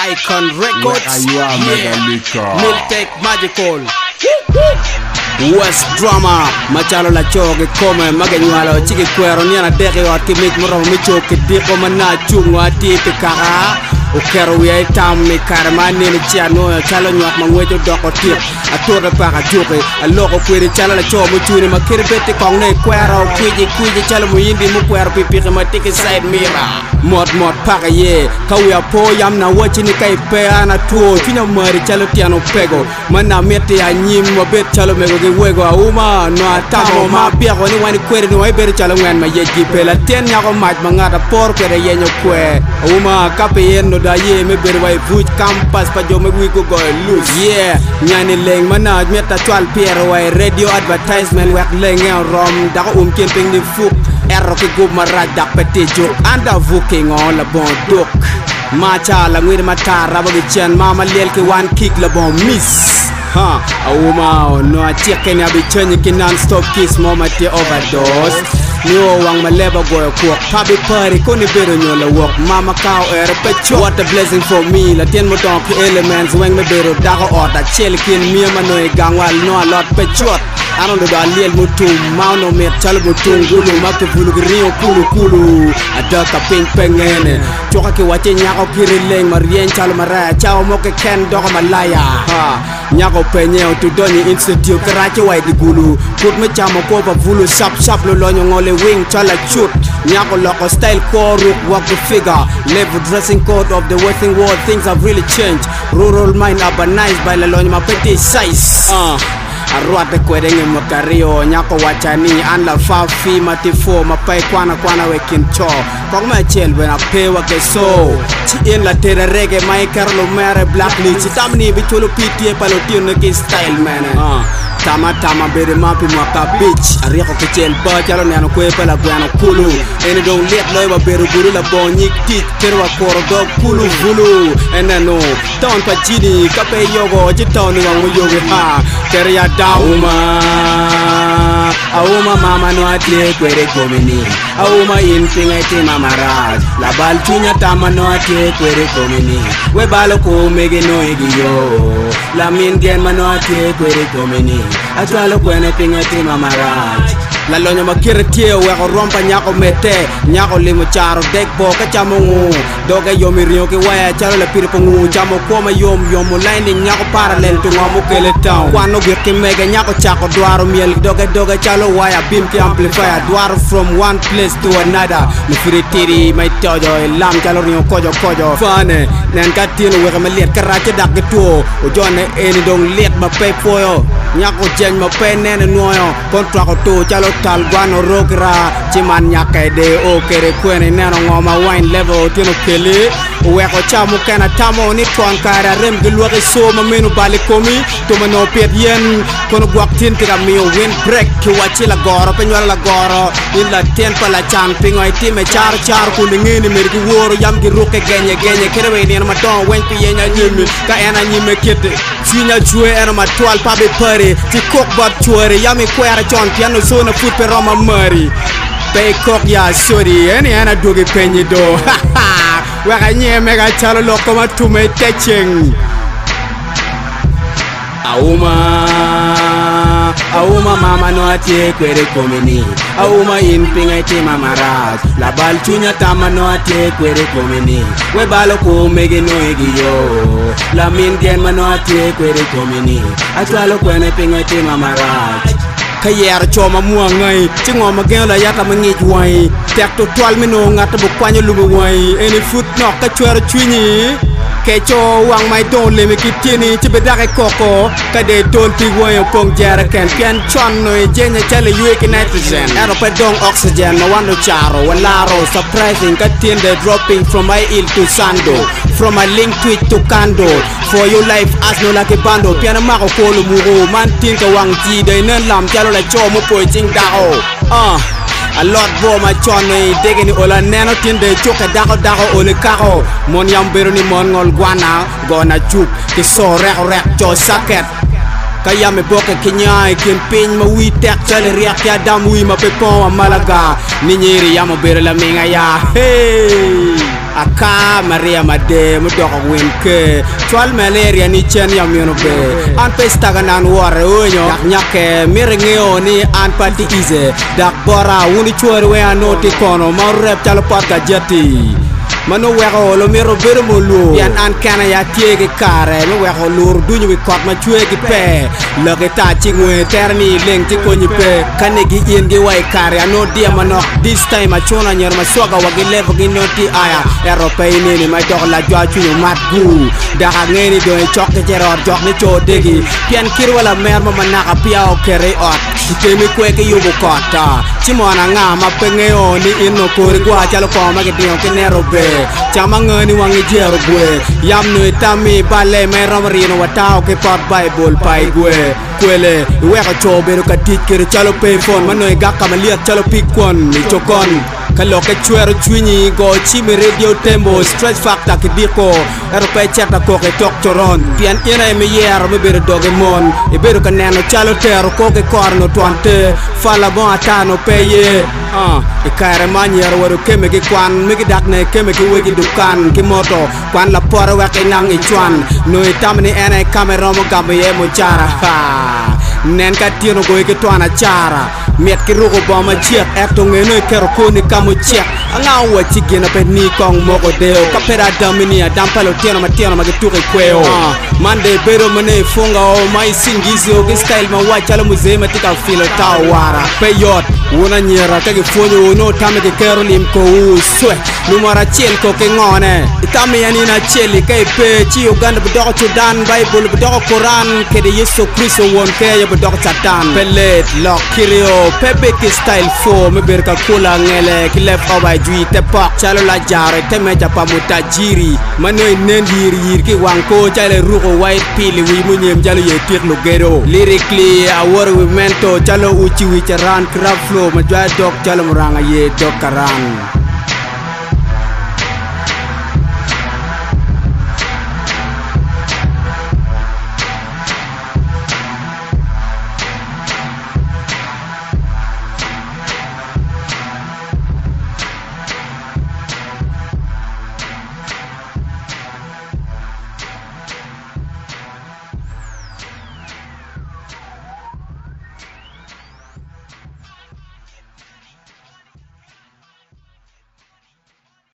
Icon Records, Miltech Magical, West Drama, Machalo la choge come maganyalo chiki kwero ni anadeke wa kimik moro michoke diko manachu ngati pikara ukero wi tam mi karmani ni chiano chalo nyak mangwejo doko tip atora para joke aloko kwere chalo la chomo chuni makire bete kongne kwero kwiji chalo muyindi mu kwero pipi matike side mirror mod paka ye kawya po yam na wachi ni kai pe ana tuo fina mari chalo tiano pego mana mete ya nyim mo bet chalo mego ge wego auma no atamo ma bia ko ni wani kwere ni wai ber chalo ngwan ma yeji pela ten nyako maj mangata por pere yenyo kwe auma kape yendo da ye me ber wai vuj campus pa jo me wi go lose yeah nyani leng mana meta twal pier wai radio advertisement wek leng rom da ko kemping ni fuk erro ke go marada petejo anda vuking on la bon dok macha la ngwir matara ba chen mama lel ke one kick la bon miss ha auma no chicken ya bi chen ki non stop kiss mama te overdose no wang maleba go ko pabi party ko ni bero nyola walk mama cow er pecho what a blessing for me la ten mo don elements wang me bero da ko order chelkin mi ma no gangwal no a lot pecho anon do aliel mutum mauno met chal mutum gulu makte bulu grio kulu adaka ping pengene choka ke wache nyako kirileng marien chal mara chao moke ken do malaya ha nyako penye to doni institute karache wai di gulu put me chamo ko ba bulu sap lo lonyo ngole wing chala shoot nyako loko style core walk the figure level dressing code of the working world things have really changed rural mind urbanized by la lonyo mapeti size arwate kwedenge makario nyako wachani an la fafi matifo mapai kwana wekin cho kongma chel bena pewa ke so chi en la tererege mai carlo mere blacklist tamni bicholo ptie palotino ke style man tama bere mapi maka bitch ariako ke chel ba chalo nano kwe pala gwana kulu ene don let loy ba bere guru la bonyik tik terwa koro do kulu bulu enano ton pa chini kape yogo chitoni wangu yoge ha keria Auma mama no atie kwere komini Auma inpinga ite mamaraj La bal chunya tama no atie kwere komini We balo ko mege no egiyo La min gen ma no atie kwere komini Atwalo kwene pinga ite mamaraj La lonyo makire tie weko rompa nyako mete Nyako limo charo dek bo ka chamo ngu Doga yomi rio ke waya charo la pire pungu Chamo koma yomu lining nyako parallel tu ngamu kele town Kwano gweke mege nyako chako duaro miel Doga chalo waya beam ki amplifier Duaro from one place to another Mifiri tiri mai tojo lam chalo rio kojo Fane nen katino weke me liet karache dak getuo Ujone eni dong liet ma pay poyo Nyako jen ma pay nene nuoyo Kontrako to chalo tal guano rogra chiman nyaka de o kere kwene neno ngoma wine level tino kele weko chamu kana tamo ni ton kara rem gilwake so mamenu bali komi to mano pet yen kono gwaktin tika miyo win break ki wachi la goro penywala la goro illa ten pala chan pingo itime char kulingini mergi woro yam gi ruke genye kere we ni ma don wen pi yenya nyimi ka ena nyime kete sinya chue ena ma twal pabe pare ti kok bab chuere yami kwera chon piano so na put per Roma Murray Pay cock ya sorry ena doge penye do Waka nye mega chalo loko matume teching Auma mama no atie kwere komini Auma inpinga ite mamaraj La bal chunya tama no atie kwere komini We balo ko mege no egiyo La min gen ma no atie kwere komini Atwalo kwene pinga ite mamaraj Kayer choma muangai chingo magela yata mangi wai tek to 12 mino ngata bu kwanyo lubu wai any foot knock ka chwer chwini kecho wang mai don le me kitini tibedare koko kade don ti wai pong jara ken chon no jenya chale yue ki nitrogen ero pe dong oxygen no wando charo walaro surprising katinde dropping from my ill to sando from a link tweet to kando for your life as no like a bando piano mako kolo muro man tinka wang ji de nan lam chalo la chomo po jing dao a lot bo ma chone dege ni ola neno tinde choka dako ole kako mon yam bero ni mon ngol guana gona chuk ki so rek cho saket kaya me boke kinyai kin pin ma wi tek chale riak ya dam wi ma pepon malaga ni nyeri ya mo bero la minga ya hey aka Maria Made mudoko winke twal malaria ni chen yam yono be an pestaga nan wore onyo dak nyake mirengeo ni an pati ize dak bora wuni chore we anoti kono ma rep chalo pat ga jati mano weko lo mero bero mulu yan an kana ya tiege kare me weko lur duñu wi kot ma chuegi pe lege ta chingwe terni leng ti konyi pe kanegi yen gi way kare ano dia mano this time achona nyer ma soga wagi levo gi noti aya europei ni ma dog la jwa chuñu mat gu da ngeni do chok te ror jok ni chodegi pian kir wala mer ma manaka piao kere ot temi kweke yugo kota chimona nga ma pengeo ni ino kori gwa chalo ko ma ge dio ke nerobe chama ngani wangi jero gwe yam no tami bale me romrino watao ke pot bible pai gwe kwele weka chobero ka tikere chalo pay phone mano ga kamalia chalo pikon ni chokon kaloke chwero chwinyi go chimi radio tembo stress factor ke diko erope cheta ko ke tok choron pian ina me yero me bero doge mon e bero kaneno chalo tero ko ke korno twante fala bon atano peye e kare manier waro keme ke kwan me ke dakne keme ke wegi dukan ke moto kwan la pore wa ke nang e chwan no e tamni ene camera mo gambe ye mo chara nen ka tino go ke twana chara met ke rogo boma chiek eto ngeno kero ko ni kamo chiek anga wa chigena pe ni kong moko deo kapera damini dampalo tino ma ke tuke kweo mande bero mane funga o mai singizi o ke style ma wa chala muzema tika filo tawara peyot wona nyera ke fonyo no tame ke kero lim ko uswe numara chel ko ke ngone itame yani na cheli ke pe chi Uganda budoko Sudan Bible budoko Quran ke de Yesu Kristo won ke budoko Satan pelet lock kirio pepe ke style fo me berka kula ngele ke lef oba jui te pak chalo la jare te me japa mutajiri mano nendir yir ke wanko chale ruko white pili wi munyem jalo ye tir lo gero lyrically awor we mento chalo uchi wi charan crab flow ma jwa dok chalo muranga ye dok karan